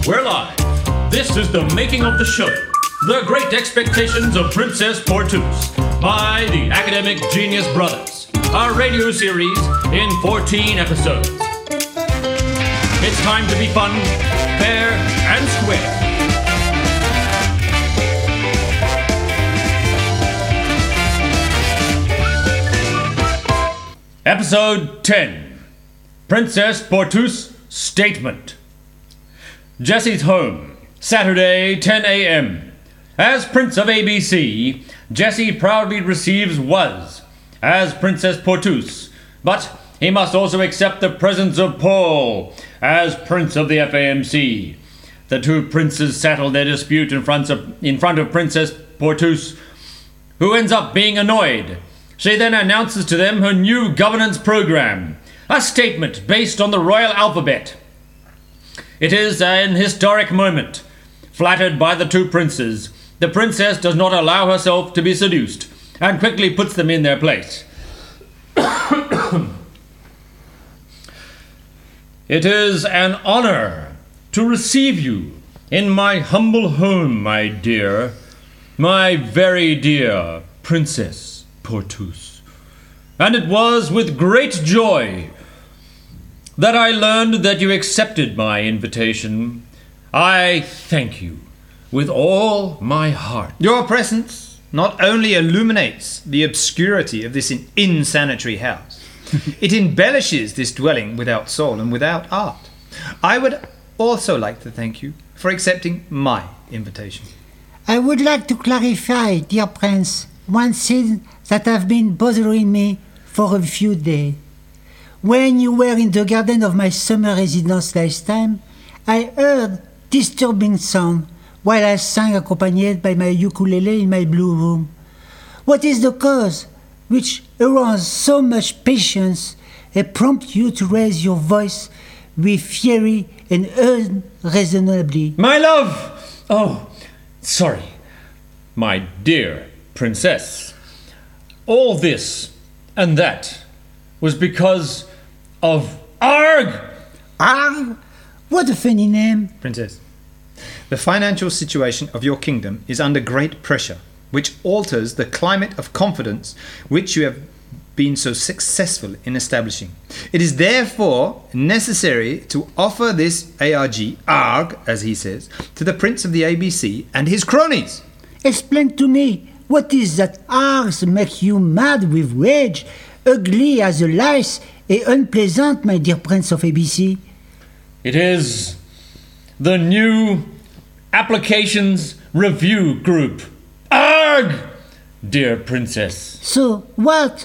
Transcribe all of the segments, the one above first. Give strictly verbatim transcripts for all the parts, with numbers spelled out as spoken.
We're live. This is the making of the show. The Great Expectations of Princess Portus by the Academic Genius Brothers. A radio series in fourteen episodes. It's time to be fun, fair, and square. Episode ten. Princess Portus Statement. Jesse's home, Saturday, ten a.m. As Prince of A B C, Jesse proudly receives Was as Princess Portus, but he must also accept the presence of Paul as Prince of the F A M C. The two princes settle their dispute in front of, in front of Princess Portus, who ends up being annoyed. She then announces to them her new governance program, a statement based on the royal alphabet. It is an historic moment. Flattered by the two princes, the princess does not allow herself to be seduced and quickly puts them in their place. It is an honor to receive you in my humble home, my dear, my very dear Princess Portus. And it was with great joy that I learned that you accepted my invitation. I thank you with all my heart. Your presence not only illuminates the obscurity of this insanitary house, it embellishes this dwelling without soul and without art. I would also like to thank you for accepting my invitation. I would like to clarify, dear Prince, one thing that has been bothering me for a few days. When you were in the garden of my summer residence last time, I heard disturbing sound while I sang accompanied by my ukulele in my blue room. What is the cause which arouses so much patience and prompts you to raise your voice with fury and unreasonably? My love! Oh, sorry. My dear princess. All this and that was because of Arg! Arg? What a funny name. Princess, the financial situation of your kingdom is under great pressure, which alters the climate of confidence which you have been so successful in establishing. It is therefore necessary to offer this A R G, Arg, as he says, to the Prince of the A B C and his cronies. Explain to me, what is that Args make you mad with rage, ugly as a lice, and unpleasant, my dear Prince of A B C? It is the new Applications Review Group. Arg! Dear Princess. So, what?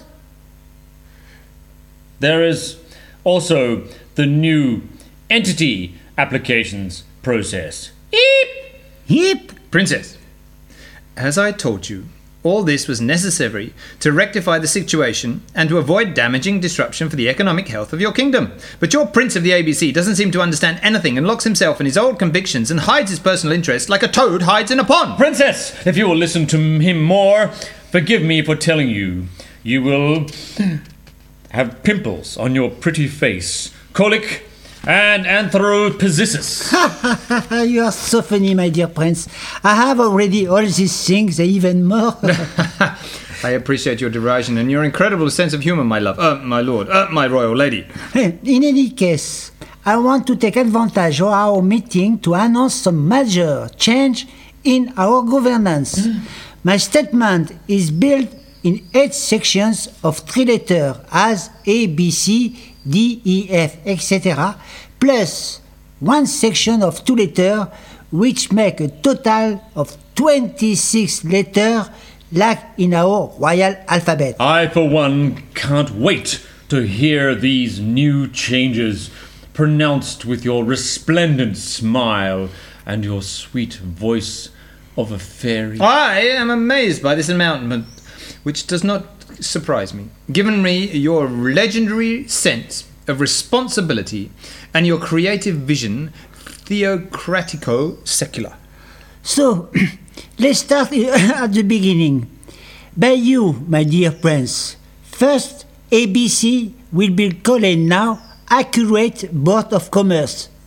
There is also the new Entity Applications Process. Eep! Yep. Princess, as I told you, all this was necessary to rectify the situation and to avoid damaging disruption for the economic health of your kingdom. But your Prince of the A B C doesn't seem to understand anything and locks himself in his old convictions and hides his personal interests like a toad hides in a pond. Princess, if you will listen to him more, forgive me for telling you, you will have pimples on your pretty face, colic, and anthropisisis. You are so funny, my dear Prince. I have already all these things and even more. I appreciate your derision and your incredible sense of humour, my love. Uh, my lord. Uh, my royal lady. In any case, I want to take advantage of our meeting to announce some major change in our governance. My statement is built in eight sections of three letters as A, B, C, D, E, F, et cetera, plus one section of two letters, which make a total of twenty-six letters, like in our royal alphabet. I, for one, can't wait to hear these new changes pronounced with your resplendent smile and your sweet voice of a fairy. I am amazed by this announcement, which does not surprise me, given me your legendary sense of responsibility and your creative vision, theocratico-secular. So, let's start at the beginning. By you, my dear Prince. First, A B C will be called now Accurate Board of Commerce.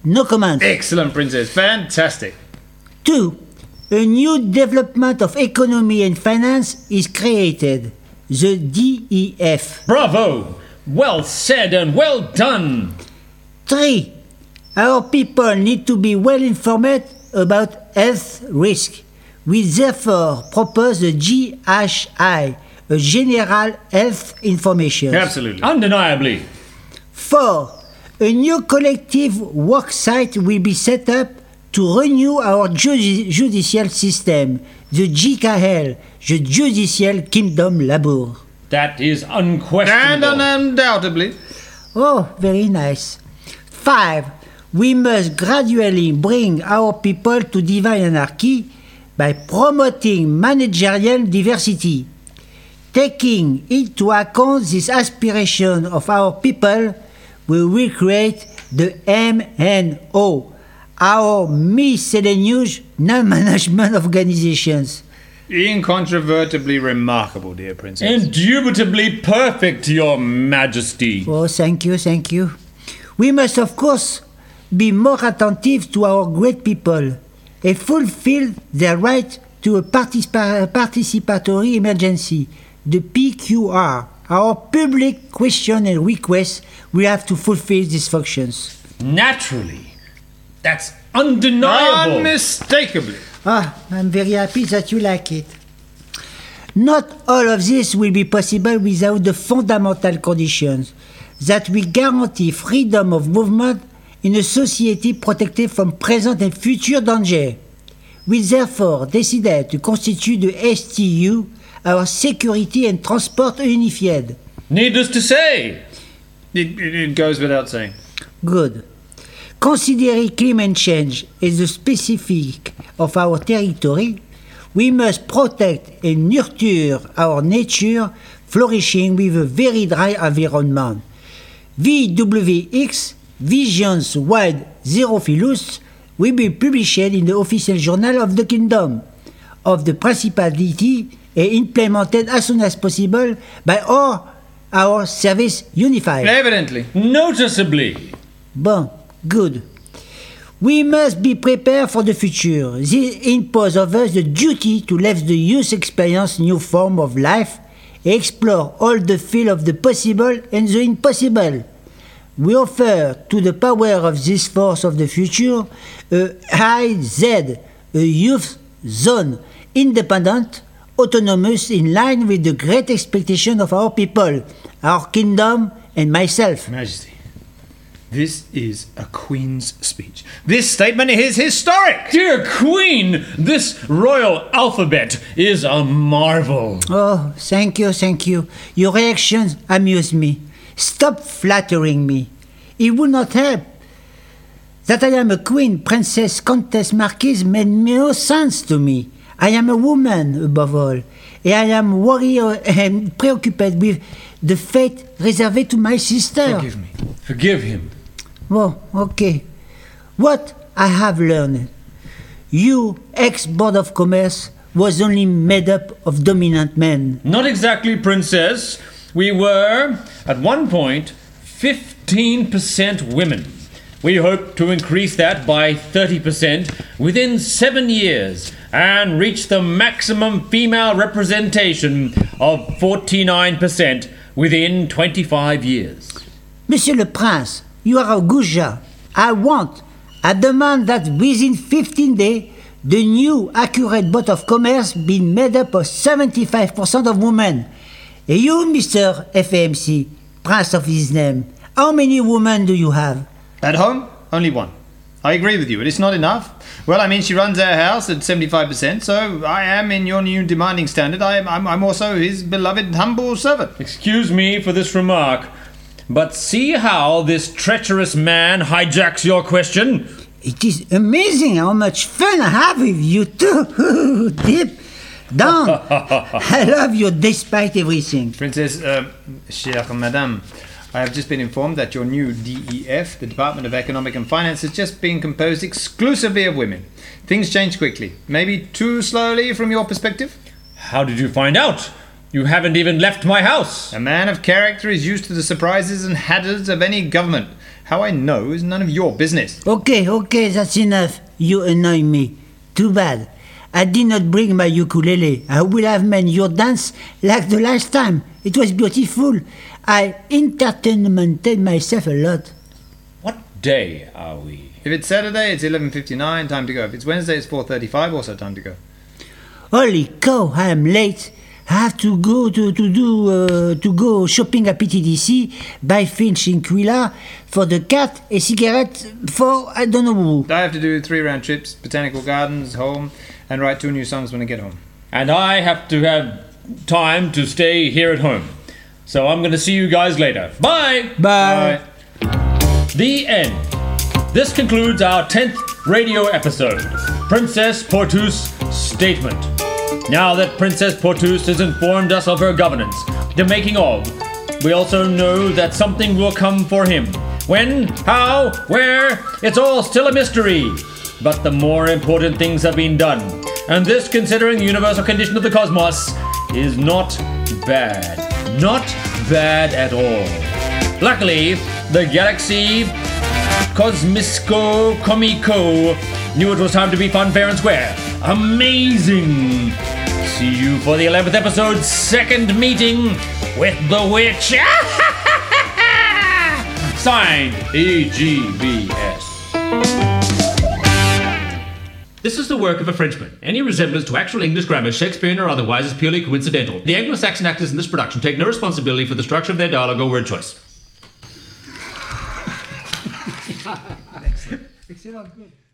No comments. Excellent, Princess. Fantastic. Two, a new development of economy and finance is created, the D E F. Bravo! Well said and well done! Three, our people need to be well informed about health risk. We therefore propose the G H I, a General Health Information. Absolutely. Undeniably. Four, a new collective work site will be set up to renew our judi- judicial system, the J K L, the Judicial Kingdom Labour. That is And unquestionable. undoubtedly. Oh, very nice. Five, we must gradually bring our people to divine anarchy by promoting managerial diversity. Taking into account this aspiration of our people, we will create the M N O, our miscellaneous non-management organizations. Incontrovertibly remarkable, dear Princess. Indubitably perfect, Your Majesty. Oh, thank you, thank you. We must, of course, be more attentive to our great people and fulfill their right to a participa- participatory emergency, the P Q R. Our public question and request, we have to fulfill these functions. Naturally. That's undeniable. Unmistakably. Ah, I'm very happy that you like it. Not all of this will be possible without the fundamental conditions that will guarantee freedom of movement in a society protected from present and future danger. We therefore decided to constitute the S T U, our Security and Transport Unified. Needless to say. It, it, it goes without saying. Good. Considering climate change as the specific of our territory, we must protect and nurture our nature flourishing with a very dry environment. V W X, Visions Wild Xerophilus, will be published in the official journal of the Kingdom of the Principality and implemented as soon as possible by all our service unified. Evidently. Noticeably. Bon, good. We must be prepared for the future. This imposes on us the duty to let the youth experience new form of life, explore all the field of the possible and the impossible. We offer to the power of this force of the future a I Z, a youth zone, independent, autonomous, in line with the great expectation of our people, our kingdom, and myself. Majesty, this is a Queen's speech. This statement is historic. Dear Queen, this royal alphabet is a marvel. Oh, thank you, thank you. Your reactions amuse me. Stop flattering me. It would not help. That I am a queen, princess, countess, marquise made no sense to me. I am a woman, above all, and I am worried and preoccupied with the fate reserved to my sister. Forgive me. Forgive him. Oh, okay. What I have learned. You, ex-Board of Commerce, was only made up of dominant men. Not exactly, Princess. We were, at one point, fifteen percent women. We hope to increase that by thirty percent within seven years and reach the maximum female representation of forty-nine percent within twenty-five years. Monsieur le Prince, you are a Gouja. I want, I demand that within fifteen days, the new accurate Board of Commerce be made up of seventy-five percent of women. And you, Mister F A M C, Prince of his name, how many women do you have? At home, only one. I agree with you, and it's not enough. Well, I mean, she runs our house at seventy-five percent, so I am, in your new demanding standard, I am, I'm, I'm also his beloved humble servant. Excuse me for this remark, but see how this treacherous man hijacks your question? It is amazing how much fun I have with you too. Deep down, I love you despite everything. Princess, uh, chère madame, I have just been informed that your new D E F, the Department of Economic and Finance, has just been composed exclusively of women. Things change quickly. Maybe too slowly from your perspective? How did you find out? You haven't even left my house. A man of character is used to the surprises and hazards of any government. How I know is none of your business. Okay, okay, that's enough. You annoy me. Too bad. I did not bring my ukulele. I will have made your dance like the last time. It was beautiful. I entertainmented myself a lot. What day are we? If it's Saturday, it's eleven fifty-nine, time to go. If it's Wednesday, it's four thirty-five, also time to go. Holy cow, I am late. I have to go to, to do uh, to go shopping at P T D C, buy Finch in Quilla for the cat, a cigarette for I don't know who. I have to do three round trips, botanical gardens, home, and write two new songs when I get home. And I have to have time to stay here at home. So I'm going to see you guys later. Bye! Bye. Bye. The end. This concludes our tenth radio episode, Princess Porthos Statement. Now that Princess Porthos has informed us of her governance, the making of, we also know that something will come for him. When, how, where, it's all still a mystery. But the more important things have been done, and this, considering the universal condition of the cosmos, is not bad. Not bad at all. Luckily, the galaxy Cosmisco Comico knew it was time to be fun, fair, and square. Amazing! See you for the eleventh episode, second meeting with the witch. Signed, A G B S. This is the work of a Frenchman. Any resemblance to actual English grammar, Shakespearean or otherwise, is purely coincidental. The Anglo-Saxon actors in this production take no responsibility for the structure of their dialogue or word choice. Excellent, good.